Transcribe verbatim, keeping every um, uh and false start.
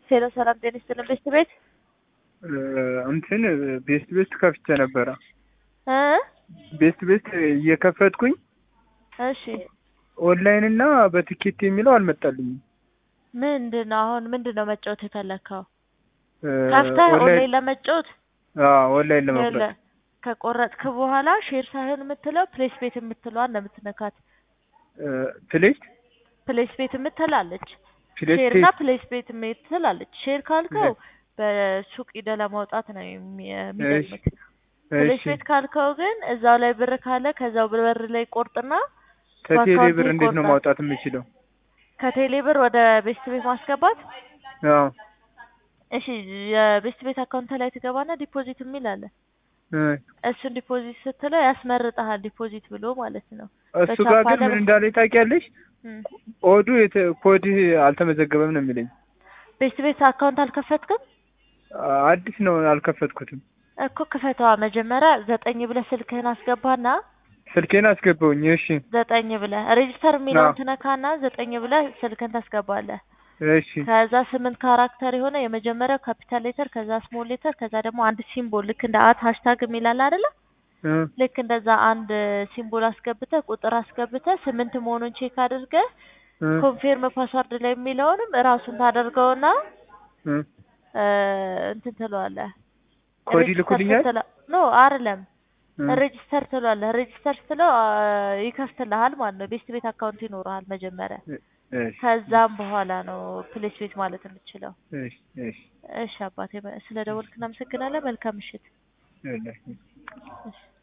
ሄሎ ሰላም ጤና ይስጥልን ቤስት ቤት እንትን ቤስት ቤስት ከፍቼ ነበረ እ ቤስት ቤስት እየከፈትኩኝ እሺ ኦንላይን እና በቲኬት የሚለው አልመጣልኝም። ምንድነው አሁን ምንድነው መጫወት የፈለከው? ከፍተህ ኦንላይን ለመጫወት? አዎ ኦንላይን ለመጫወት ከቆረጥክ በኋላ ሼር ሳይሆን የምትለው ፕሌስ ቤት የምትለዋን ነው የምትነካት። ፕሌስ ፕሌስ ቤት የምትላለች ሼር እና ፕሌስ ቤት የምትላለች። ሼር ካልከው በሱቅ ሂደህ ለማውጣት ነው የሚጠቅምህ። ፕሌስ ቤት ካልከው ግን እዛው ላይ ብር ካለ ከዛው ብር ላይ ቆርጥና ከቴሌ ብር እንዴት ነው ማውጣት የምችለው? ከቴሌ ብር ወደ ቤስት ቤት ማስገባት? አዎ እሺ የቤስት ቤት አካውንት ላይ ትገባና ዲፖዚት የሚል አለ። እሱን ዲፖዚት ስትለው ያስመርጣል ዲፖዚት ብሎ ማለት ነው። እሱ ጋር ግን ምን እንዳለ ታውቂያለሽ? ኦዱ ኮድ አልተመዘገበም ነው የሚለኝ። ቤስት ቤት አካውንት አልከፈትክም? አዲስ ነው አልከፈትኩትም እኮ ክፈተዋ። መጀመሪያ ዘጠኝ ብለህ ስልክህን አስገባና ስልኬን አስገባውኝ። እሺ ዘጠኝ ብለህ ሬጂስተር የሚለውን ትነካና ዘጠኝ ብለህ ስልክህን ታስገባለህ። እሺ ከዛ ስምንት ካራክተር የሆነ የመጀመሪያው ካፒታል ሌተር ከዛ ስሞል ሌተር ከዛ ደግሞ አንድ ሲምቦል ልክ እንደ አት ሃሽታግ የሚላል አይደለ? ልክ እንደዛ አንድ ሲምቦል አስገብተህ ቁጥር አስገብተህ ስምንት መሆኑን ቼክ አድርገህ ኮንፊርም ፓስወርድ ላይ የሚለውንም እራሱን ታደርገውና እንትን ትለዋለህ። ኮድ ይልኩልኛል? ኖ አይደለም ሬጂስተር ትለዋለህ። ሬጂስተር ስትለው ይከፍትልሃል ማለት ነው። ቤስት ቤት አካውንት ይኖርሃል መጀመሪያ። ከዛም በኋላ ነው ፕሌስ ቤት ማለት የምትችለው። እሺ እሺ እሺ አባቴ ስለደወልክ እናመሰግናለን። መልካም ምሽት። እሺ